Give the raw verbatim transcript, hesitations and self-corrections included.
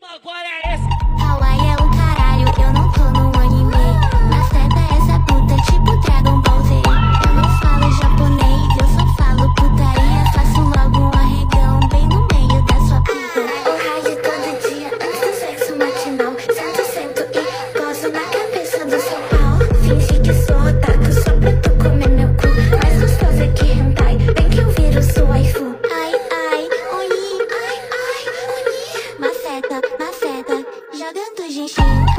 Agora é esse. Hawaii é o caralho, eu não tô no anime. Maceta essa puta, tipo Dragon Ball Z. Eu não falo japonês, eu só falo putaria. Faço logo um arregão bem no meio da sua puta. O rádio todo dia, antes do sexo matinal. Sento, sento e gozo na cabeça do seu pau. Finge que sou otaku só pra tu comer meu cu. Mais gostoso é que hentai, vem que eu viro sua waifu. Ai, ai, oni, ai, ai, oni. Maceta, maceta, jogando ginchinho.